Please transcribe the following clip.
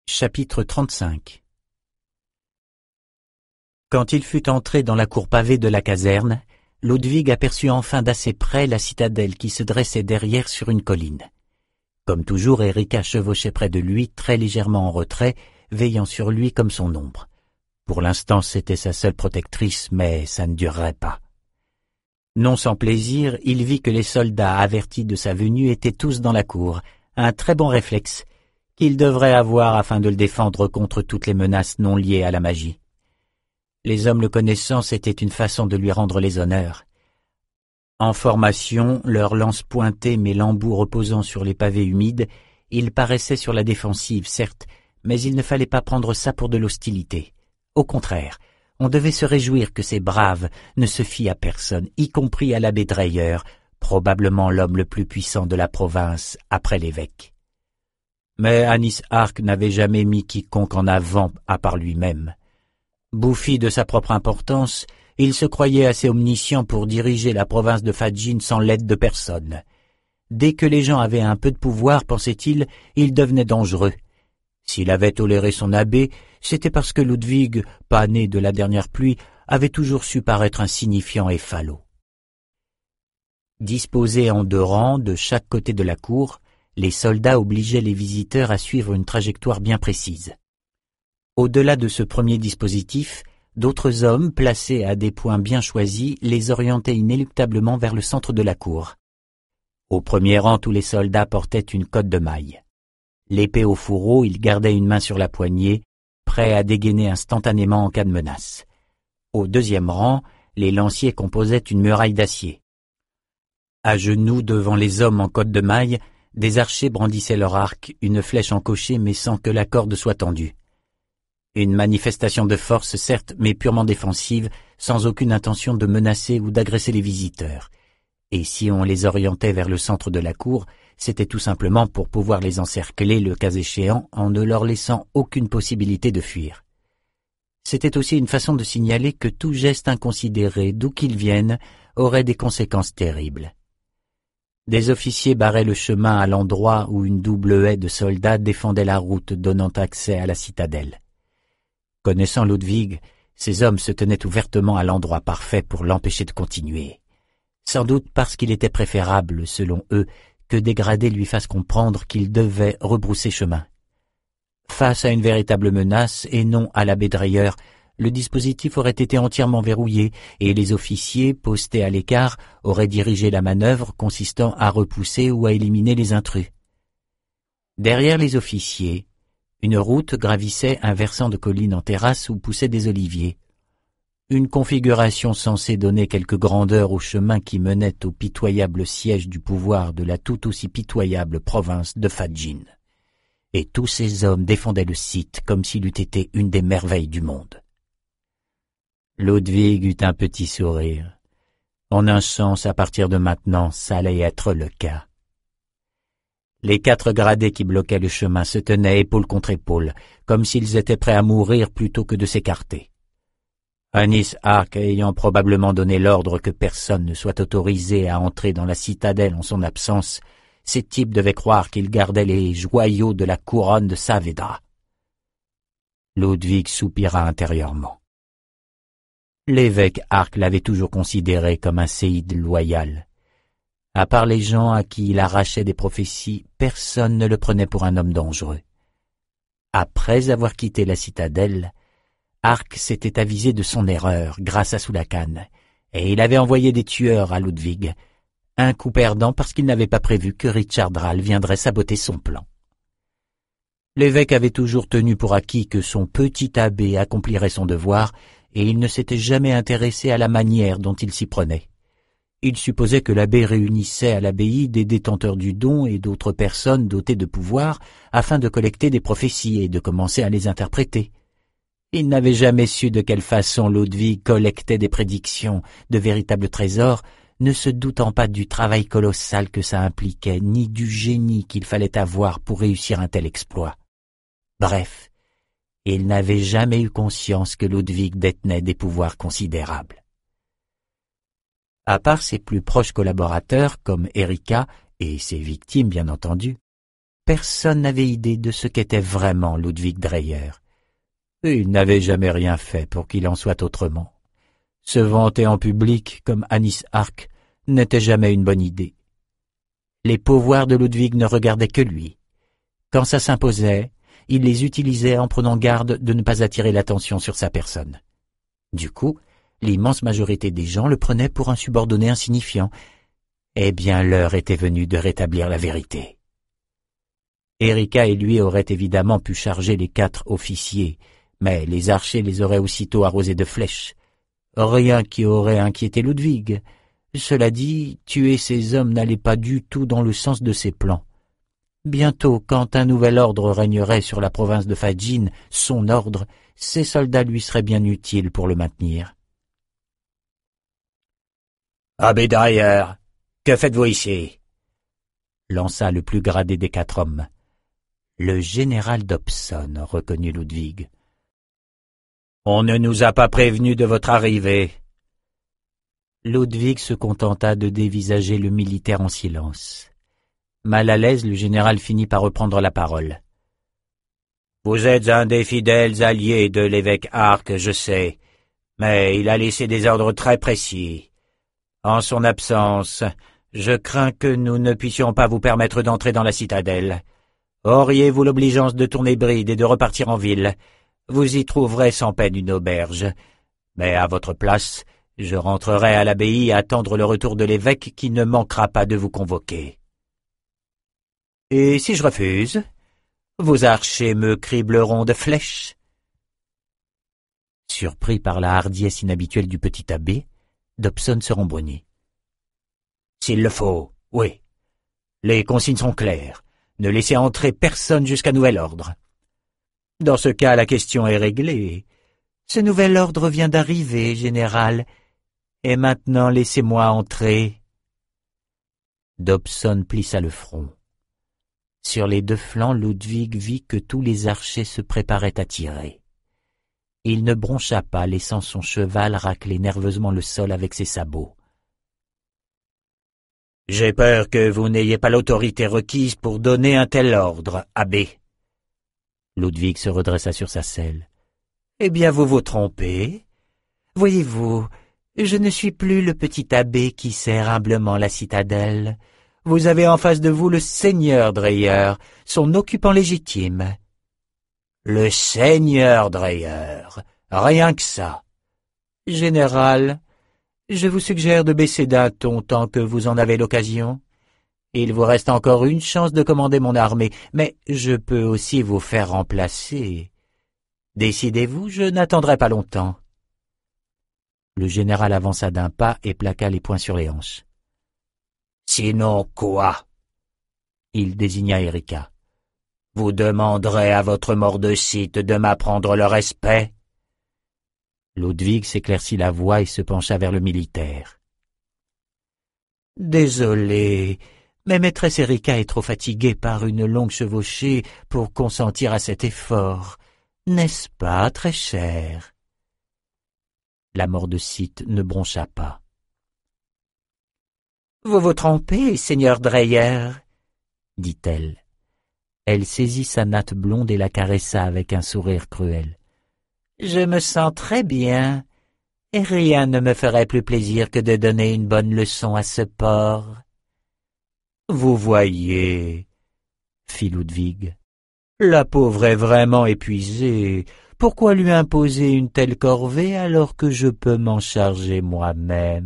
Chapitre 35. Quand il fut entré dans la cour pavée de la caserne, Ludwig aperçut enfin d'assez près la citadelle qui se dressait derrière sur une colline. Comme toujours, Erika chevauchait près de lui, très légèrement en retrait, veillant sur lui comme son ombre. Pour l'instant, c'était sa seule protectrice, mais ça ne durerait pas. Non sans plaisir, il vit que les soldats avertis de sa venue étaient tous dans la cour, un très bon réflexe qu'il devrait avoir afin de le défendre contre toutes les menaces non liées à la magie. Les hommes le connaissant, c'était une façon de lui rendre les honneurs. En formation, leurs lances pointées mais l'embout reposant sur les pavés humides, ils paraissaient sur la défensive, certes, mais il ne fallait pas prendre ça pour de l'hostilité. Au contraire, on devait se réjouir que ces braves ne se fient à personne, y compris à l'abbé Dreyer, probablement l'homme le plus puissant de la province après l'évêque. Mais Anis Ark n'avait jamais mis quiconque en avant à part lui-même. Bouffi de sa propre importance, il se croyait assez omniscient pour diriger la province de Fadjin sans l'aide de personne. Dès que les gens avaient un peu de pouvoir, pensait-il, il devenait dangereux. S'il avait toléré son abbé, c'était parce que Ludwig, pas né de la dernière pluie, avait toujours su paraître insignifiant et falot. Disposés en 2 rangs de chaque côté de la cour, les soldats obligeaient les visiteurs à suivre une trajectoire bien précise. Au-delà de ce premier dispositif, d'autres hommes, placés à des points bien choisis, les orientaient inéluctablement vers le centre de la cour. Au premier rang, tous les soldats portaient une cotte de maille. L'épée au fourreau, ils gardaient une main sur la poignée, prêts à dégainer instantanément en cas de menace. Au deuxième rang, les lanciers composaient une muraille d'acier. À genoux devant les hommes en cotte de maille, des archers brandissaient leur arc, une flèche encochée mais sans que la corde soit tendue. Une manifestation de force, certes, mais purement défensive, sans aucune intention de menacer ou d'agresser les visiteurs. Et si on les orientait vers le centre de la cour, c'était tout simplement pour pouvoir les encercler le cas échéant en ne leur laissant aucune possibilité de fuir. C'était aussi une façon de signaler que tout geste inconsidéré, d'où qu'il vienne, aurait des conséquences terribles. Des officiers barraient le chemin à l'endroit où une double haie de soldats défendait la route donnant accès à la citadelle. Connaissant Ludwig, ces hommes se tenaient ouvertement à l'endroit parfait pour l'empêcher de continuer. Sans doute parce qu'il était préférable, selon eux, que des gradés lui fassent comprendre qu'il devait rebrousser chemin. Face à une véritable menace, et non à l'abbé Dreyer, le dispositif aurait été entièrement verrouillé et les officiers, postés à l'écart, auraient dirigé la manœuvre consistant à repousser ou à éliminer les intrus. Derrière les officiers, une route gravissait un versant de colline en terrasse où poussaient des oliviers. Une configuration censée donner quelque grandeur au chemin qui menait au pitoyable siège du pouvoir de la tout aussi pitoyable province de Fadjin. Et tous ces hommes défendaient le site comme s'il eût été une des merveilles du monde. Ludwig eut un petit sourire. En un sens, à partir de maintenant, ça allait être le cas. Les 4 gradés qui bloquaient le chemin se tenaient épaule contre épaule, comme s'ils étaient prêts à mourir plutôt que de s'écarter. Anis Ark ayant probablement donné l'ordre que personne ne soit autorisé à entrer dans la citadelle en son absence, ces types devaient croire qu'ils gardaient les joyaux de la couronne de Saavedra. Ludwig soupira intérieurement. L'évêque Ark l'avait toujours considéré comme un séide loyal. À part les gens à qui il arrachait des prophéties, personne ne le prenait pour un homme dangereux. Après avoir quitté la citadelle, Ark s'était avisé de son erreur grâce à Soulakan, et il avait envoyé des tueurs à Ludwig, un coup perdant parce qu'il n'avait pas prévu que Richard Rall viendrait saboter son plan. L'évêque avait toujours tenu pour acquis que son petit abbé accomplirait son devoir, et il ne s'était jamais intéressé à la manière dont il s'y prenait. Il supposait que l'abbé réunissait à l'abbaye des détenteurs du don et d'autres personnes dotées de pouvoir afin de collecter des prophéties et de commencer à les interpréter. Il n'avait jamais su de quelle façon Ludwig collectait des prédictions, de véritables trésors, ne se doutant pas du travail colossal que ça impliquait, ni du génie qu'il fallait avoir pour réussir un tel exploit. Bref, il n'avait jamais eu conscience que Ludwig détenait des pouvoirs considérables. À part ses plus proches collaborateurs comme Erika et ses victimes bien entendu, personne n'avait idée de ce qu'était vraiment Ludwig Dreyer. Il n'avait jamais rien fait pour qu'il en soit autrement. Se vanter en public comme Anis Arc n'était jamais une bonne idée. Les pouvoirs de Ludwig ne regardaient que lui. Quand ça s'imposait, il les utilisait en prenant garde de ne pas attirer l'attention sur sa personne. Du coup, l'immense majorité des gens le prenaient pour un subordonné insignifiant. Eh bien, l'heure était venue de rétablir la vérité. Erika et lui auraient évidemment pu charger les 4 officiers, mais les archers les auraient aussitôt arrosés de flèches. Rien qui aurait inquiété Ludwig. Cela dit, tuer ces hommes n'allait pas du tout dans le sens de ses plans. Bientôt, quand un nouvel ordre régnerait sur la province de Fajin, son ordre, ses soldats lui seraient bien utiles pour le maintenir. « Abbé Dreyer, que faites-vous ici ?» lança le plus gradé des 4 hommes. Le général Dobson, reconnut Ludwig. « On ne nous a pas prévenus de votre arrivée. » Ludwig se contenta de dévisager le militaire en silence. Mal à l'aise, le général finit par reprendre la parole. « Vous êtes un des fidèles alliés de l'évêque Arc, je sais, mais il a laissé des ordres très précis. En son absence, je crains que nous ne puissions pas vous permettre d'entrer dans la citadelle. Auriez-vous l'obligeance de tourner bride et de repartir en ville, vous y trouverez sans peine une auberge. Mais à votre place, je rentrerai à l'abbaye à attendre le retour de l'évêque qui ne manquera pas de vous convoquer. Et si je refuse, vos archers me cribleront de flèches. » Surpris par la hardiesse inhabituelle du petit abbé, Dobson se rembrunit. « S'il le faut, oui. Les consignes sont claires. Ne laissez entrer personne jusqu'à nouvel ordre. » Dans ce cas, la question est réglée. Ce nouvel ordre vient d'arriver, général. Et maintenant, laissez-moi entrer. Dobson plissa le front. Sur les 2 flancs, Ludwig vit que tous les archers se préparaient à tirer. Il ne broncha pas, laissant son cheval racler nerveusement le sol avec ses sabots. « J'ai peur que vous n'ayez pas l'autorité requise pour donner un tel ordre, abbé. » Ludwig se redressa sur sa selle. « Eh bien, vous vous trompez. Voyez-vous, je ne suis plus le petit abbé qui sert humblement la citadelle. Vous avez en face de vous le seigneur Dreyer, son occupant légitime. » « Le seigneur Dreyer, rien que ça. »« Général, je vous suggère de baisser d'un ton tant que vous en avez l'occasion. Il vous reste encore une chance de commander mon armée, mais je peux aussi vous faire remplacer. Décidez-vous, je n'attendrai pas longtemps. » Le général avança d'un pas et plaqua les poings sur les hanches. « Sinon quoi ?» Il désigna Erika. « Vous demanderez à votre mordecite de m'apprendre le respect ?» Ludwig s'éclaircit la voix et se pencha vers le militaire. « Désolé, mais maîtresse Erika est trop fatiguée par une longue chevauchée pour consentir à cet effort. N'est-ce pas, très cher ?» La mordecite ne broncha pas. « Vous vous trompez, seigneur Dreyer, » dit-elle. Elle saisit sa natte blonde et la caressa avec un sourire cruel. « Je me sens très bien, et rien ne me ferait plus plaisir que de donner une bonne leçon à ce porc. »« Vous voyez, » fit Ludwig, « la pauvre est vraiment épuisée. Pourquoi lui imposer une telle corvée alors que je peux m'en charger moi-même ?»